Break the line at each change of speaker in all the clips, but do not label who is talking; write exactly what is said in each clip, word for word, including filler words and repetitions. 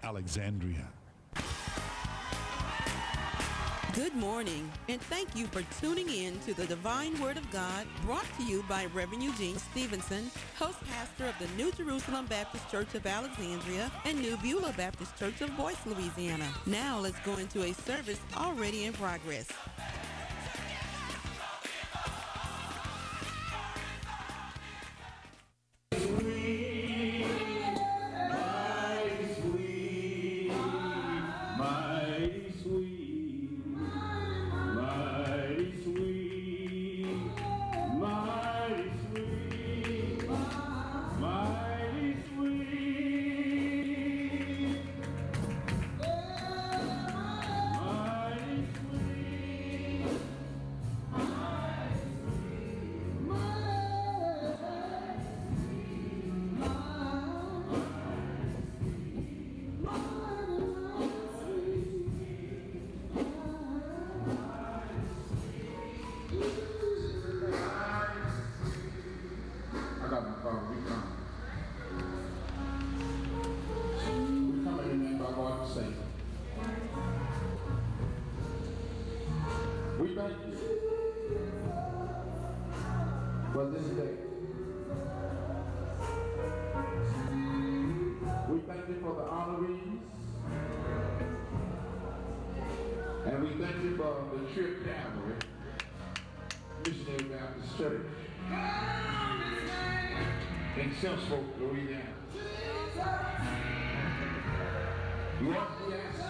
Alexandria.
Good morning, and thank you for tuning in to the Divine Word of God, brought to you by Reverend Eugene Stevenson, host pastor of the New Jerusalem Baptist Church of Alexandria and New Beulah Baptist Church of Boyce, Louisiana. Now let's go into a service already in progress.
We thank you for this day. We thank you for the honorees. And we thank you for the Trip Calvary Missionary Baptist Church in Simpson, Louisiana. Lord, we ask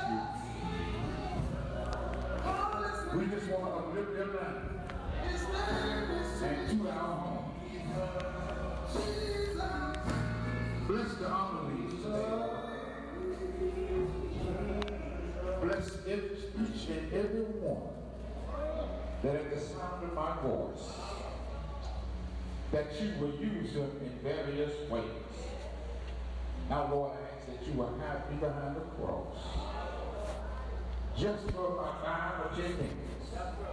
you, we just want to live your life and to our home. Bless the honorees today. Bless each and every one that at the sound of my voice, that you will use them in various ways. Now, Lord, I ask that you will hide me behind the cross, just for about five or ten minutes,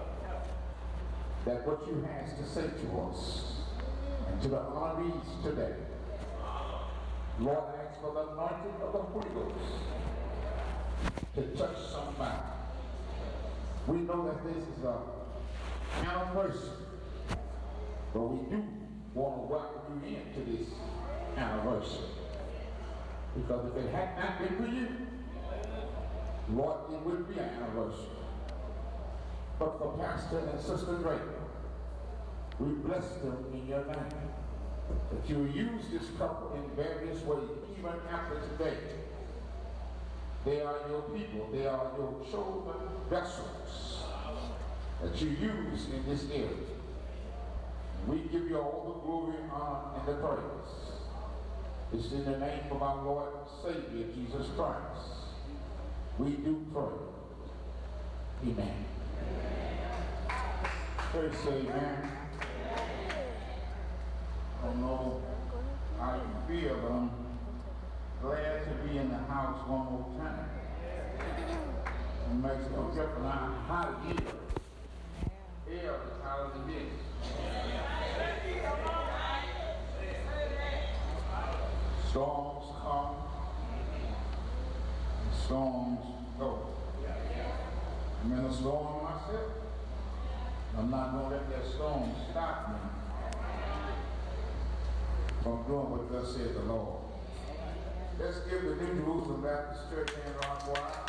that what you have to say to us and to the honorees today, Lord, I ask for the anointing of the Holy Ghost to touch somebody. We know that this is a anniversary, but we do want to welcome you into this anniversary. Because if it had not been for you, Lord, it would be an anniversary. But for Pastor and Sister Drake, we bless them in your name. That you use this couple in various ways, even after today. They are your people. They are your chosen vessels that you use in this area. We give you all the glory, honor, and the praise. It's in the name of our Lord and Savior, Jesus Christ, we do pray. Amen. Praise say amen. I don't know how you feel, but I'm glad to be in the house one more time. It makes no difference how to get it. Hell is hotter than this. Storms come, storms go. I'm in a storm myself. I'm not going to let that storm stop me from doing what thus said the Lord. Let's give the New Jerusalem Baptist Church and rock choir,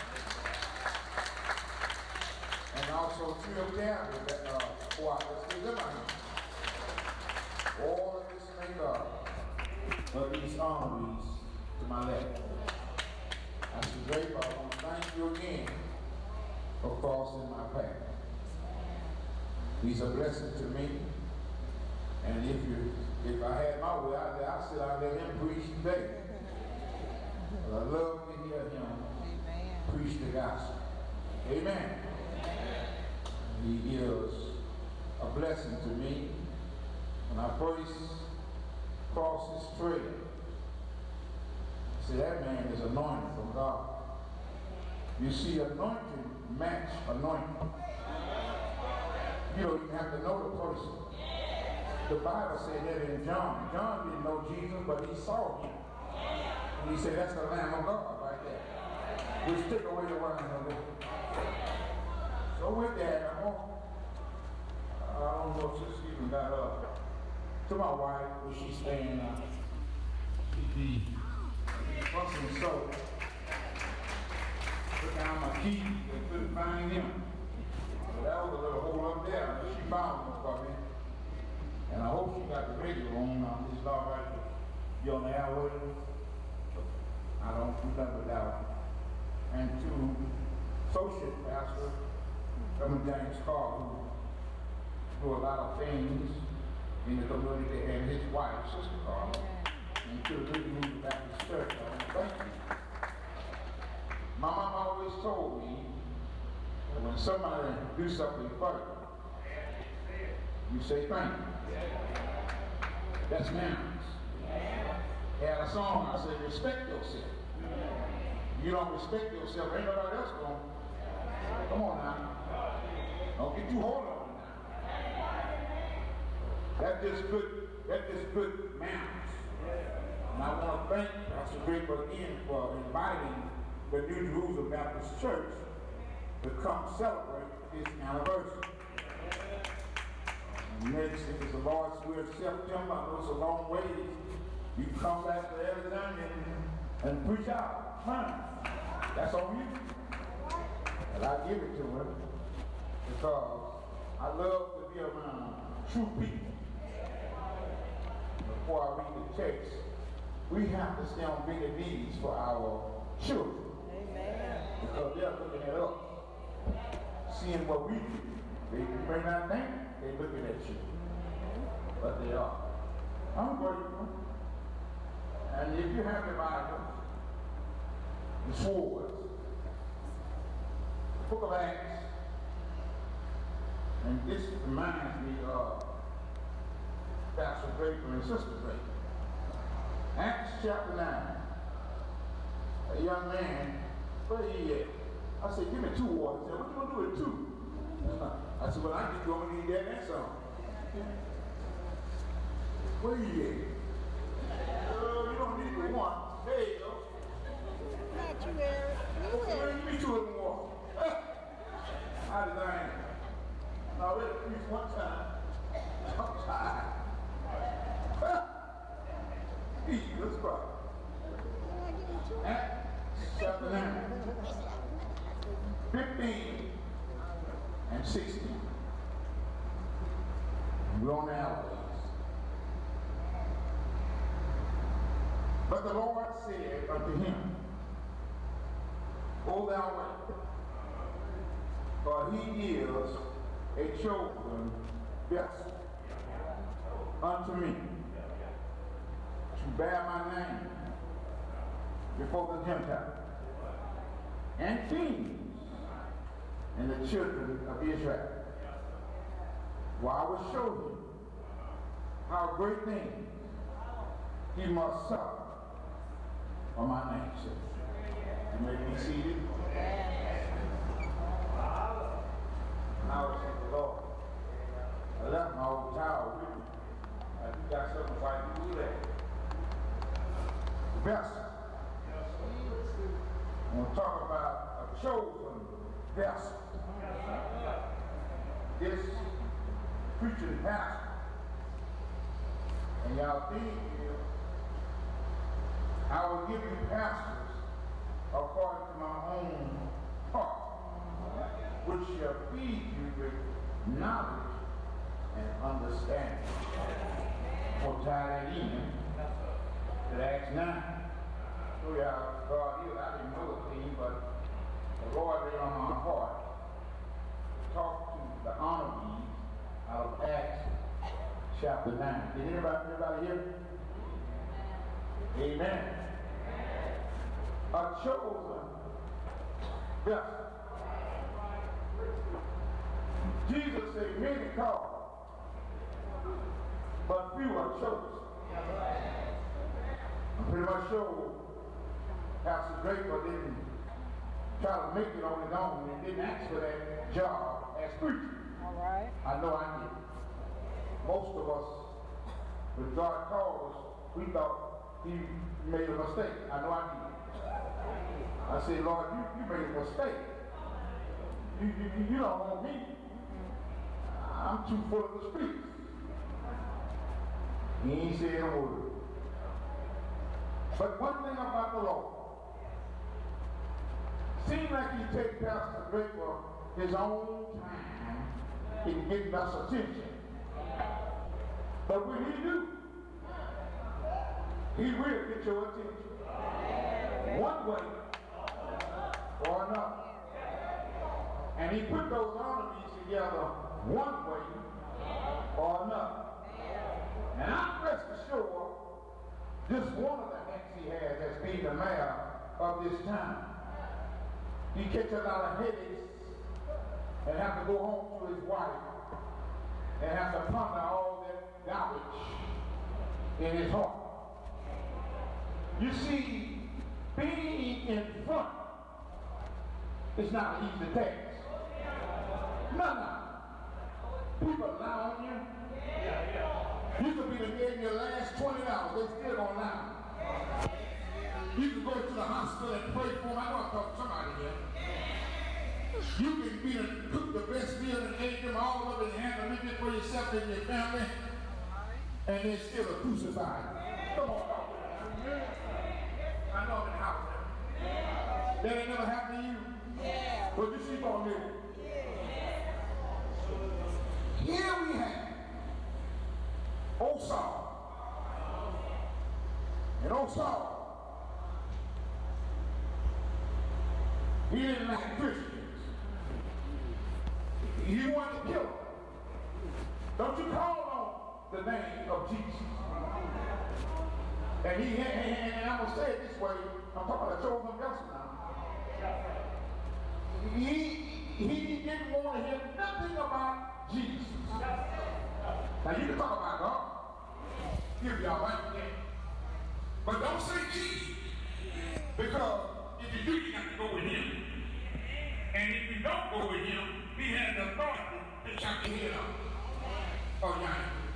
and also Trio Calvary that uh, choir. Let's give them a hand. All of this make up of these honorees to my left. Pastor Drake, I want to thank you again for crossing my path. He's a blessing to me. And if you, if I had my way out there, I'd sit out there and preach today. But I love to hear him Amen. Preach the gospel. Amen. Amen. He is a blessing to me. When I first cross his trail, see, that man is anointed from God. You see, anointing match anointing. You don't even have to know the person. The Bible said that in John. John didn't know Jesus, but he saw him. And he said, that's the Lamb of God right there. which took away the wine of it. So with that, I'm on, I don't know if Sister even got up. To my wife, where she's staying now. She be fussing so. Took down my keys and couldn't find them. So that was a little hole up there. She found them for me. And I hope she got the radio on. I'm just all right to be on the airwaves. I don't remember that. And to associate pastor, Reverend James Carr, who do a lot of things in the community, and his wife, Sister Carr, and to the Good News Baptist Church. I want to thank you. My mom always told me that when somebody do something for you, you say thank you. That's manners. He had a song, I said, respect yourself. You don't respect yourself, ain't nobody else going. Come on now. Don't get too hold on now. That's just good, that's just good manners. And I want to thank Pastor Draper again for inviting the New Jerusalem Baptist Church to come celebrate his anniversary. And next is the Lord's Will September. I know it's a long way. You come back to Arizona and, and preach out. Man, that's on you. And I give it to him because I love to be around true people. Before I read the text, we have to stay on bigger needs for our children. Amen. Because they're looking at us, seeing what we do. They may not think they're looking at you, but they are. I'm grateful. And if you have your Bible, the swords, the book of Acts, and this reminds me of Pastor Draper and Sister Draper. Acts chapter nine. A young man, where he at? I said, give me two waters. He said, what you gonna do with two? I said, well, I just gonna need that and some. Where he at? Oh, you don't need the one. There you go.
Not you, Eric. You,
Okay,
Eric.
give me two of them water. I designed it. I already preached one time. I'm tired. Let's go. Acts chapter nine, fifteen and sixteen. We're on the alleys. But the Lord said unto him, Go thou way, for he is a chosen vessel unto me, to bear my name before the Gentiles and kings and the children of Israel. For I will show him how great things he must suffer for my name's sake. You may be seated. I was in the Lord. I left my old towel with me. I think got something so I can do that. Vessel. I want to talk about a chosen vessel. This preaching pastor, and y'all think I will give you pastors according to my own heart, which shall feed you with knowledge and understanding. We'll tie that in to Acts nine. So y'all, God is, I didn't know the thing, but the Lord laid on my heart to talk to the honor beads out of Acts chapter nine. Did anybody, anybody hear? Amen. A chosen vessel. Jesus said, many called, but few are chosen. I'm pretty much sure Pastor Draper didn't try to make it on his own and didn't ask for that job as preacher.
All right.
I know I did. Most of us, when God called us, we thought he made a mistake. I know I did. I I said, Lord, you, you made a mistake. You, you, you don't want me. I'm too full of the streets. He ain't said a word. But one thing about the Lord, seems like he takes Pastor Draper his own time in getting us attention. But when he do, he will get your attention. One way or another. And he put those armies together one way or another. And I'm rest assured, just one of the hats he has as being the mayor of this town. He catches a lot of headaches and have to go home to his wife and have to ponder all that garbage in his heart. You see, being in front is not an easy task. No, no. People lie on you. You could be the man in your last twenty hours, they still gonna lie. You can go to the hospital and pray for them. I know I'm talking to somebody here. You can be the, cook the best meal and eat them all of it and handle it for yourself and your family, and they're still a crucified. Come on, talk to me. I know I'm in the house now. That ain't never happened to you. Yeah. But you see on there. Yeah. Here we have old Saul. And old Saul, he didn't like Christians. He wanted to kill them. Don't you call on the name of Jesus. And he and, and, and I'm gonna say it this way. I'm talking about a chosen vessel now. He he didn't want to hear nothing about Jesus. Now you can talk about God. Give y'all right there. But don't say Jesus. Because if you do, you have to go with him. And if you don't go with him, he has the authority to chop your head off. Oh, yeah.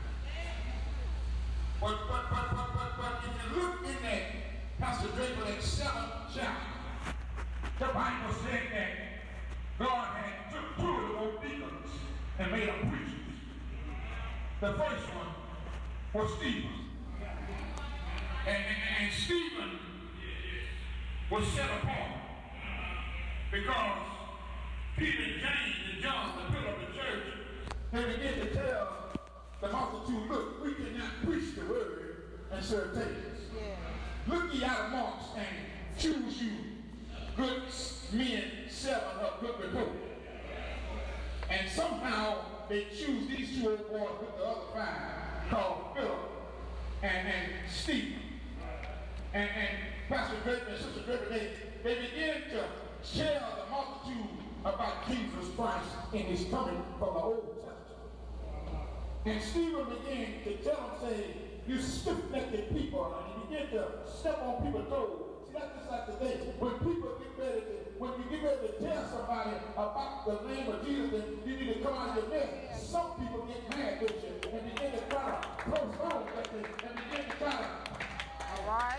But, but, but, but, but, but if you look in that Pastor Draper, that seventh chapter, the Bible said that God had took two of the old deacons and made them preachers. The first one was Stephen. And, and, and Stephen was set apart because Peter, James, and John, the pillar of the church, they began to tell the multitude, look, we cannot preach the word and serve tables. Yeah. Look ye out amongst and choose you good men, seven of good report. And somehow they choose these two old boys with the other five called Philip and, and Stephen. And, and Pastor Draper and Sister Draper, they, they began to tell the multitude about Jesus Christ and his coming from the Old Testament. And Stephen began to tell them, say, you stiff-necked people, and he began to step on people's toes. See, that's just like today. When people get ready to, when you get ready to tell somebody about the name of Jesus, then you need to come out of your nest. Some people get mad with you and begin to try to postpone that thing and begin to try to. All right.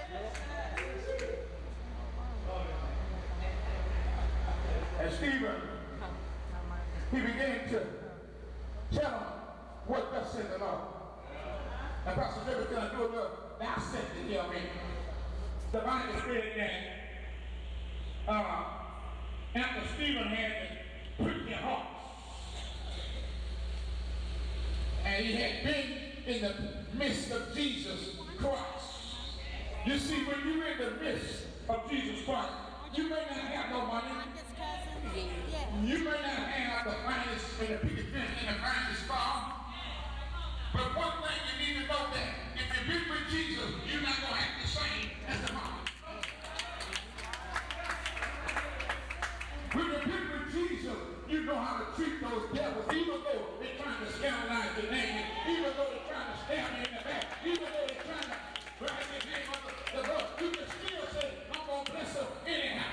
And Stephen, he began to tell them what thus said the Lord. And Pastor David's going to do a little dissect to tell me. The Bible said that uh, after Stephen had to prick their hearts, and he had been in the midst of Jesus Christ. You see, when you're in the midst of Jesus Christ, you may not have no money. You may not have the finest and the biggest and the finest car. But one thing you need to know that if you've been with Jesus, you're not going to act the same as the mama. When you've been with Jesus, you know how to treat those devils, even though they're trying to scandalize your name, even though they're trying to stab you in the back, even though they're trying to drag your name up the road, you can still say, I'm going to bless them anyhow.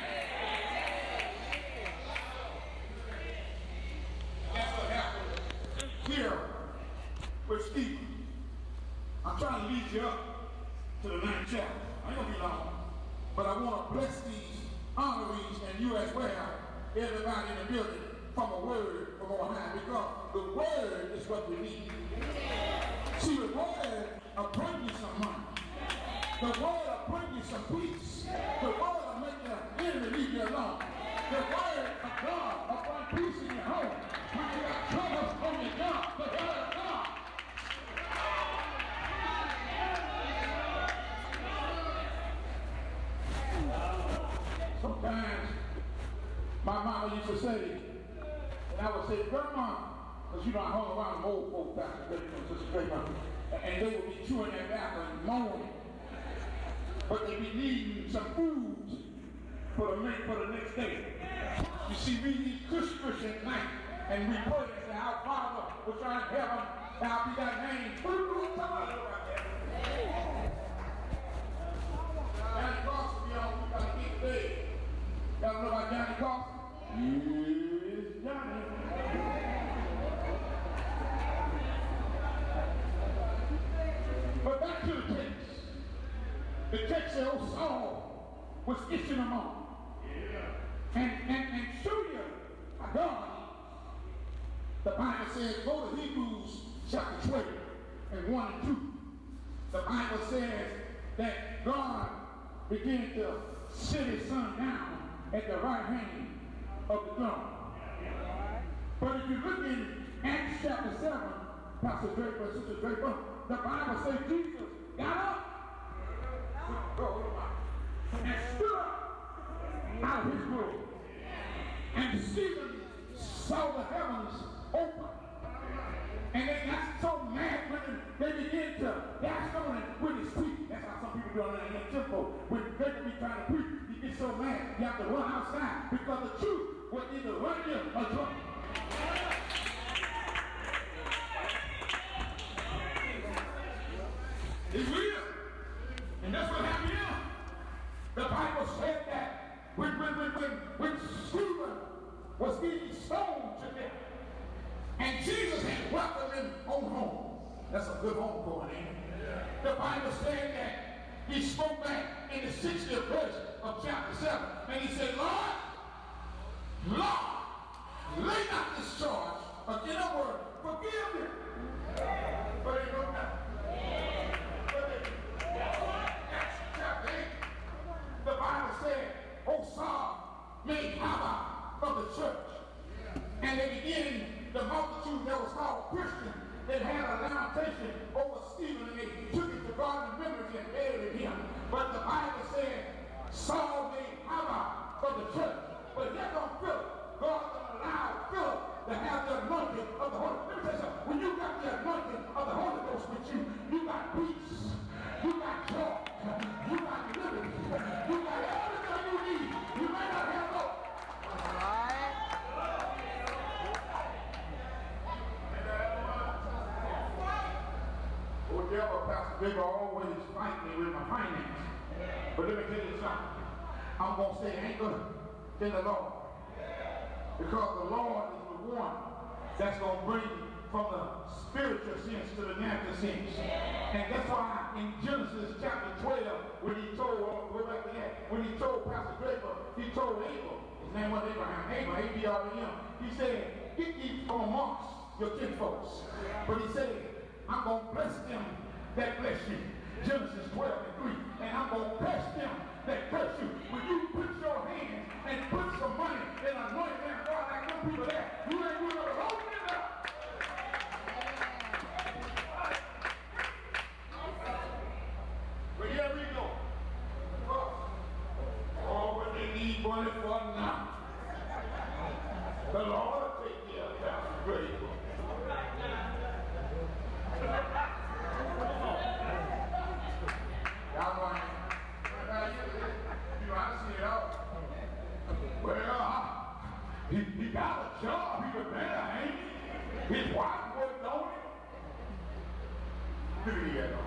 That's what happened here with Stephen. I'm trying to lead you up to the ninth chapter. I ain't going to be long. But I want to bless these honorees you as well, everybody in the building, from a word from on high, because the word is what we need. See, the word will bring you some money. The word will bring you some peace. The word will make your enemy leave you alone. The word of God will bring peace in your home. When you got troubles on your job, the word of God. Sometimes my mama used to say, and I would say, Grandma, because you know I hung around them old folk back in the day, and they would be chewing their tobacco and moaning. But they be needing some food for the, for the next day. You see, we need Christmas at night, and we pray and say, our Father, which art in heaven, thou be thy name. Johnny Carson be on, we gotta get big. Y'all know about Johnny Carson? Yes, Johnny. But back to the text. The text says, oh, Saul was itching them on. Yeah. And, and, and show you how God is. The Bible says, go to Hebrews chapter twelve and one and two. The Bible says that God began to sit his son down at the right hand of the throne. But if you look in Acts chapter seven, Pastor Draper, Sister Draper, the Bible says Jesus got up and stood up out of his glory. And Stephen saw the heavens open. And they got so mad when they began to dash on him with his teeth. That's how some people do on that tempo. When they could be trying to preach, you get so mad, you have to run outside because the truth will either run you or drunk you. It's real. And that's what happened here. The Bible said that when, when, when, when, when Stephen was being stoned to death, and Jesus had welcomed him on home. That's a good home going in. The Bible said that he spoke back in the sixtieth verse of chapter seven, and he said, Lord, Lord, lay not this charge against the word, forgive them. But they don't know. The Bible said, oh, Saul made havoc of the church. And they began, the multitude that was called Christian, they had a lamentation over Stephen, and they took it to God in memory and buried him. But the Bible said, Saul made havoc of the church. But yet on Philip, God allowed Philip to have the anointing of the Holy Ghost. Let me tell you something. When you got the anointing of the Holy Ghost with you, you got peace. You got joy. You got liberty. You got everything you need. You may not have hope. Oh, devil, Pastor Bigger always fight me with my finances. But let me tell you something. I'm going to stay anchored in the Lord. Because the Lord is the one that's going to bring you from the spiritual sense to the natural sense. And that's why in Genesis chapter twelve, when he told, go back to that, when he told Pastor Draper, he told Abel, his name was Abraham, Abel, A B R A M, he said, get ye from amongst your kinfolks. But he said, I'm going to bless them that bless you. Genesis twelve and three. And I'm going to curse them that curse you. When you put your hands and put some money and anoint them, God, like some people there, you ain't going to open it up. But here we go. Oh, what they need money for now. The Lord will take care of Pastor Grady. Y'all mind? You know, I see it out. Well, uh, he, he got a job. He was there, ain't he? His wife wasn't on it. Look at that.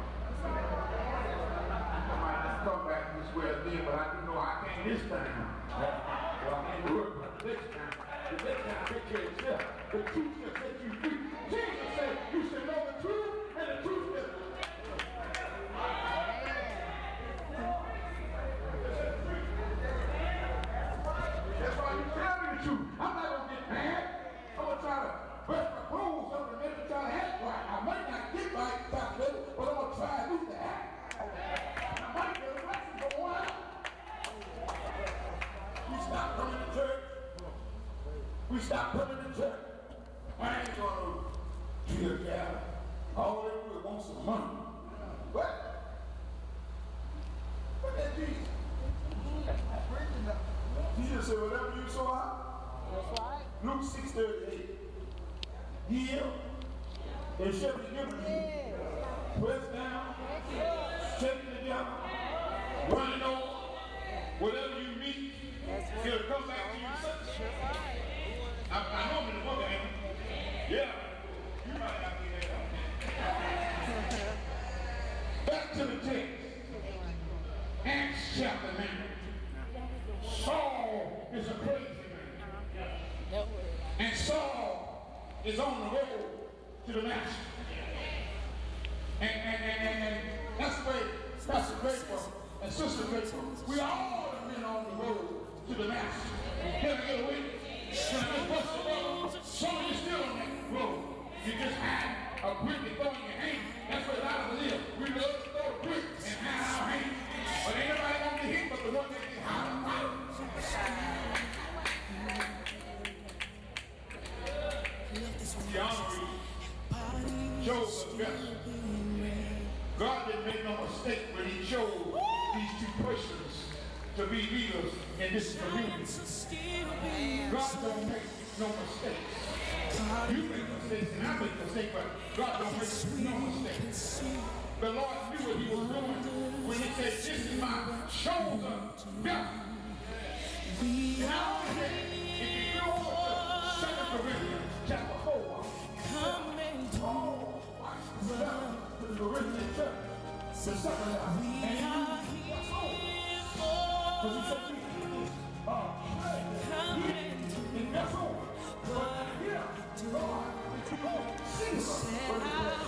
I might just come back this way again, but I do know I can't this time. Well, I can't do it, but the next time, the next time, take care of yourself. The truth shall set you free. Jesus said, you should know the truth, and the truth shall Yes, to. I'm not gonna get mad. I'm gonna try to brush my clothes up and maybe try to act right. I might not get right, Doctor Bill, but I'm gonna try at least to act. I might get a lesson for a while. We stop coming to church. We stop coming to church. I ain't gonna be a guy. All they do is want some money. What? What that Jesus? Jesus said, whatever you sow out.
That's right.
Luke six thirty-eight. Give, it shall be given to you. Press down, shaking together, running over. Whatever you meet, it'll come back to you. I, I know I'm in the book, ain't I? Yeah. You might not be there. Back to the text. Acts chapter nine. Saul is a crazy man. And Saul is on the road to the master. And, and, and, and, and that's the way Pastor Grateful and Sister Grateful, we all have been on the road to the master. Can I get a witness? Can I just bust the road? Some of you still on that road. You just had a brick and throw in your hand. That's what a lot of us live. We love to throw a brick and hide our hand. But ain't nobody want to hit but the one that can hide our hand. Job was vessel. God didn't make no mistake when he chose these two persons to be leaders in this community. God don't make no mistakes. You make mistakes and I make mistakes, but God don't make no mistakes. The Lord knew what he was doing when he said, this is my chosen vessel. And I want to say, if you go over to Second Corinthians chapter four, Paul writes the letter to the Corinthian church, the second letter, and he used what's home. Because he said, uh, he in that's home. But here, God, Jesus, for his death.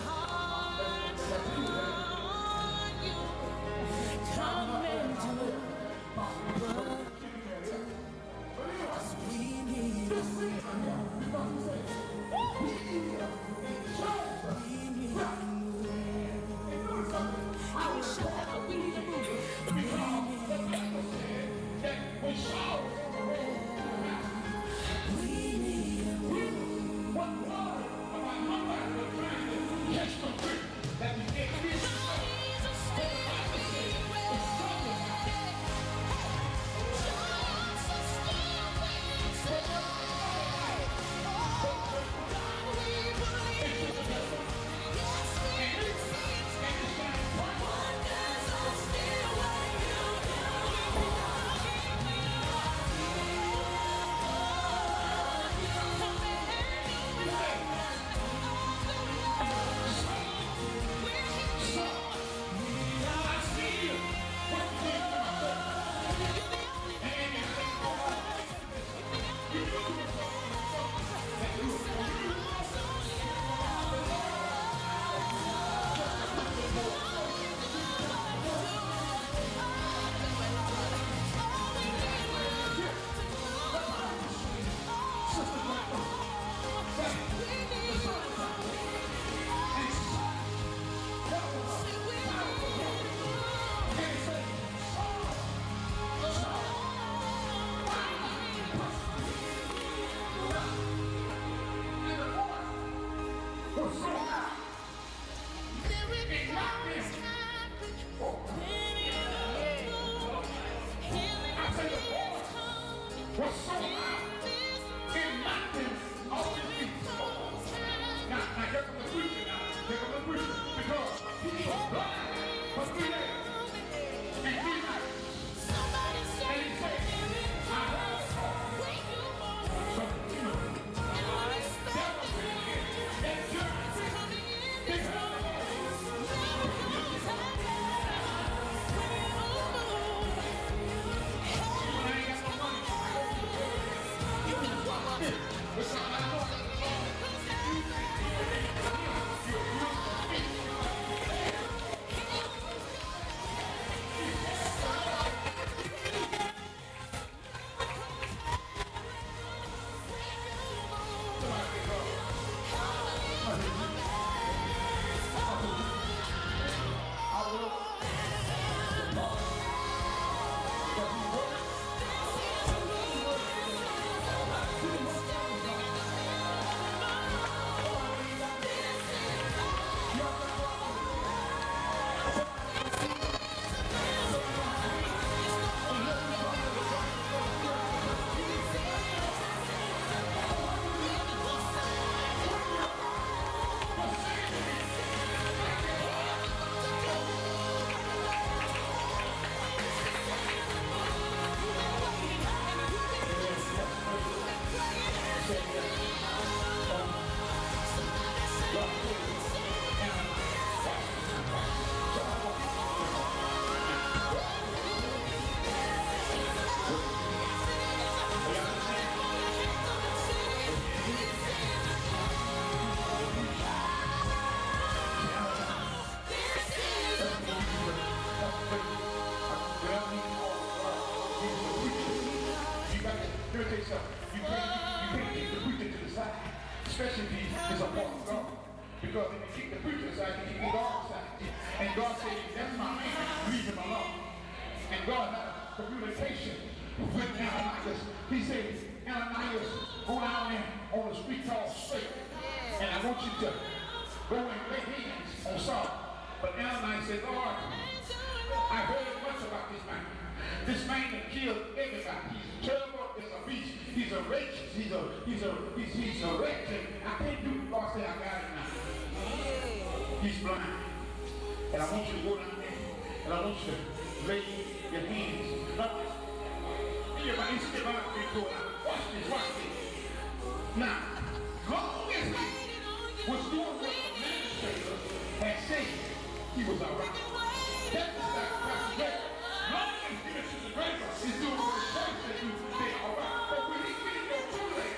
Let me tell you something. You can't, you can't keep the preacher to the side, especially if he is a part of God. Because if you keep the preacher aside, you keep the God aside. And God said, that's my man, leave him alone. And God had a communication with Ananias. He said, Ananias, go down there on the street called Straight. And I want you to go and lay hands on Saul. But Ananias said, Lord, I heard much about this man. This man can kill everybody. He's terrible as a beast. He's a wretch. He's a he's a he's, he's a wretch. And I can't do it. God said, I got him now. He's blind. And I want you to go down there. And I want you to lay your hands. Now, everybody, step out and go out. Watch this, watch this. Now, long as he was doing what the administrator had said, he was all right. That's the sacrifice. Long as he was the greater, he's doing what the church said he was saying, all right. But when he get in your too late,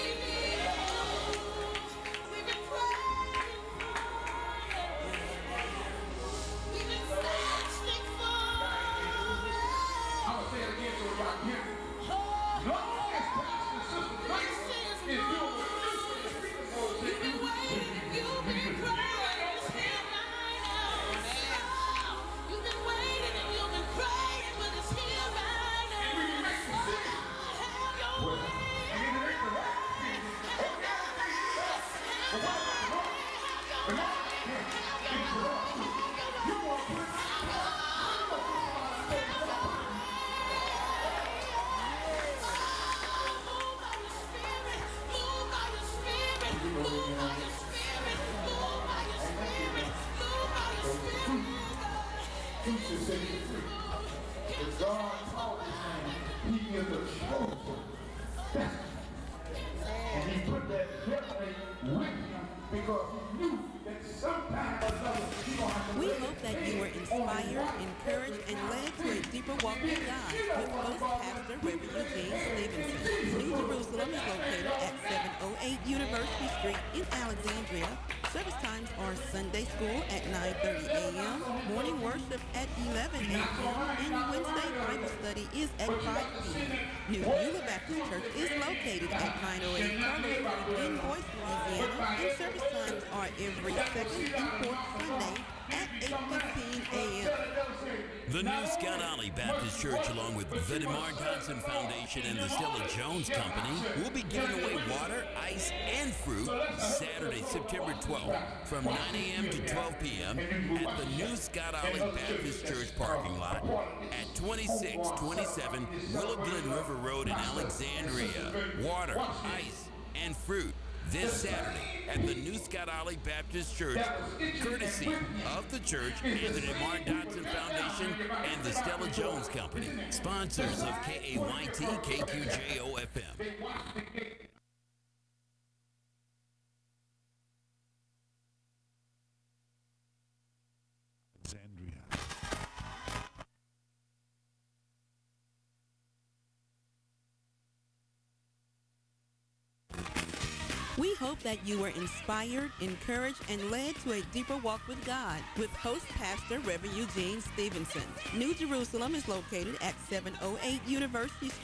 I'm going to say it again so y'all can hear me. Long as Pastor Sister Grace is doing what you say, the people know that you do. You've been praying, still right now. You've been waiting and you've been praying, but it's here right now. And we can make the decision. Have your way. And then it ain't the right decision. Okay, but what about the Lord? The Lord is the Lord. You want to put Teacher said he's free. If God called this man, he is a chosen vessel. And he put that helpmate with him because he knew that sometime or another he gonna have to.
We hope that you were inspired, encouraged, and led to a deeper walk with God with host pastor Reverend Eugene Stevenson. New Jerusalem is located at seven oh eight University Street in Alexandria. Service times are Sunday school at nine thirty a.m., morning worship at eleven a.m., and Wednesday Bible study is at five p.m. New Beulah Baptist Church is located at nine oh eight Carlos Road in Boise, Louisiana, and service times are every second and fourth Sunday at eight fifteen a.m.
The New Scott Alley Baptist Church, along with the DeMar Dodson Foundation and the Stella Jones Company, will be giving away water, ice, and fruit Saturday, September twelfth from nine a.m. to twelve p.m. at the New Scott Alley Baptist Church parking lot at twenty-six twenty-seven Willow Glen River Road in Alexandria. Water, ice, and fruit this Saturday at the New Scott Alley Baptist Church, courtesy of the church and the DeMar Dodson Foundation and the Stella Jones Company, sponsors of K A Y T K Q J O F M.
We hope that you were inspired, encouraged, and led to a deeper walk with God with host pastor Reverend Eugene Stevenson. New Jerusalem is located at seven oh eight University Street